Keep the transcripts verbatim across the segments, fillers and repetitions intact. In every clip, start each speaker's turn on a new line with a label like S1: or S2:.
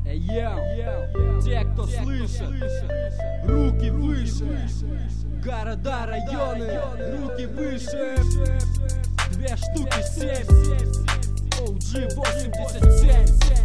S1: Те, кто слышит, руки выше. Города, районы, руки выше. Две штуки семь. о джи восемьдесят семь.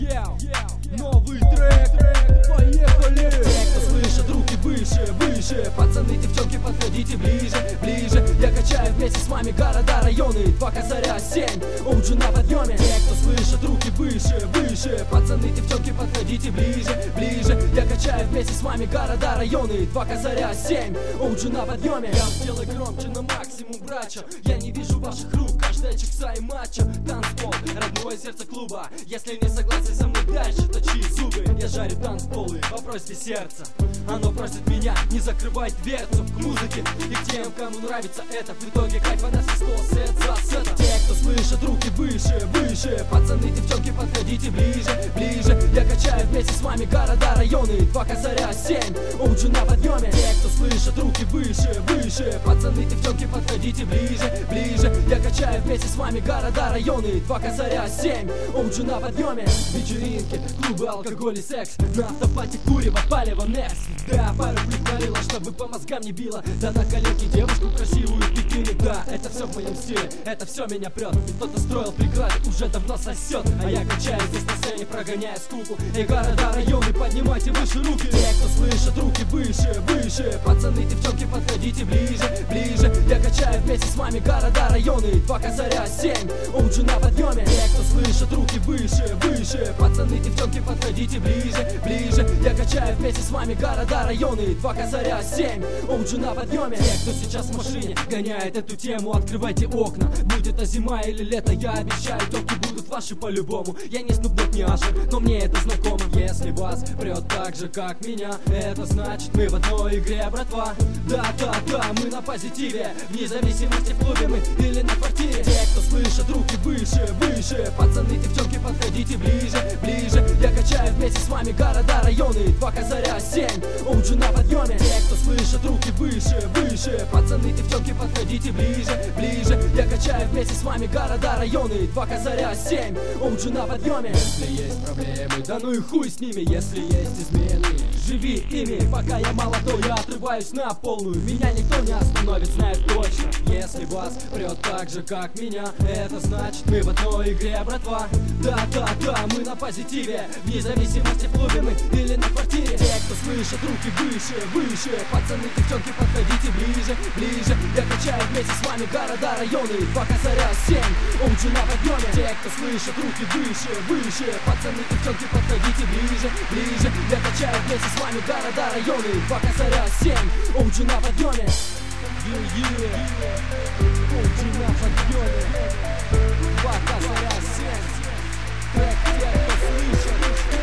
S1: Новый трек. Поехали. Те, кто слышит, руки выше, выше. Пацаны, девчонки, подходите ближе, ближе. Я качаю вместе с вами города, районы. Два косаря, семь. о джи на подъеме. Те, кто слышит, руки выше, выше. Пацаны, девчонки, подходите ближе, ближе. Я качаю вместе с вами города, районы. Два косаря, семь. о джи на подъеме. Я сделай громче на максимум, братья. Я не вижу ваших рук, каждая чекса и матча. Танцпол, родное сердце клуба. Если не согласен со мной, дальше точи зубы. Я жарю танцполы по просьбе сердца. Оно просит меня не закрывать дверцу к музыке. И к тем, кому нравится это, в итоге кайфа на сто сет за сетом. Те, кто слышит, руки выше, выше. Пацаны, девчонки, подходите ближе, ближе. Я качаю вместе с вами города, районы. Два косаря, семь. о джи на подъеме. Те, кто слышит, руки выше, выше. Пацаны, девчонки, подходите ближе, ближе. Я качаю вместе с вами города, районы. Два косаря, семь. о джи на подъеме. Вечеринки, клубы, алкоголь и секс. На автопате курево, палево, некс. Да, пару притворила, чтобы по мозгам не било. Да на коленке девушку красивую в бикини. Да, это все в моем стиле, это все меня прет. И кто-то строил преграды, уже давно сосет. А я качаю здесь на сцене, прогоняя скуку. И города, районы, поднимайте выше руки. Те, кто слышит, руки выше, выше. Пацаны, девчонки, подходите ближе, ближе. Я качаю вместе с вами города, районы. Два косаря, семь. о джи на подъеме. Те, кто слышит, руки выше, выше. Пацаны, девчонки, подходите ближе, ближе. Я качаю вместе с вами города, районы. Два косаря, семь. о джи на подъеме. Те, кто сейчас в машине гоняет эту тему, открывайте окна. Будь это зима или лето, я обещаю, телки будут ваши по-любому. Я не снупнут, не ашер, но мне это знакомо. Если вас прет так же, как меня, это значит, мы в одной игре, братва. Да-да-да, мы на позитиве, вне зависимости, в клубе мы или на квартире. Те, кто слышит, руки выше, выше. Пацаны, девчонки, подходите ближе, ближе. Я качаю вместе с вами города, районы. Два косаря, семь. о джи на подъеме. Те, кто слышит, руки выше, выше. Пацаны, девчонки, подходите ближе, ближе. Я качаю вместе с вами города, районы. Два косаря, семь. о джи на подъеме. Если есть проблемы, да ну и хуй с ними. Если есть измены, живи ими. Пока я молодой, я отрываюсь на полную. Меня никто не остановит, знаю точно. Если вас прет так же, как меня, это значит, мы в одной игре, братва. Да-да-да, мы на позитиве, вне зависимости, в клубе мы или на квартире. Те, кто слышит, руки выше, выше. Пацаны, девчонки, подходите ближе, ближе. Я качаю вместе с вами города, районы. Два косаря, семь. о джи на подъеме. Те, кто слышит, руки выше, выше. Пацаны, девчонки, подходите ближе, ближе. Я качаю вместе с вами города, районы. Два косаря, семь. о джи на подъеме. о джи на подъеме. Два косаря, семь. Трек те, кто слышит.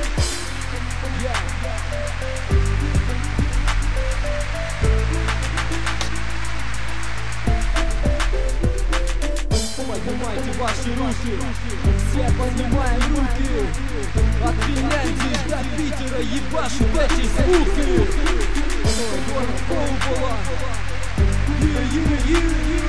S1: Поднимайте ваши руки, все поднимаем руки. От Финляндии до Питера ебашу в эти звуки. Город Колбола.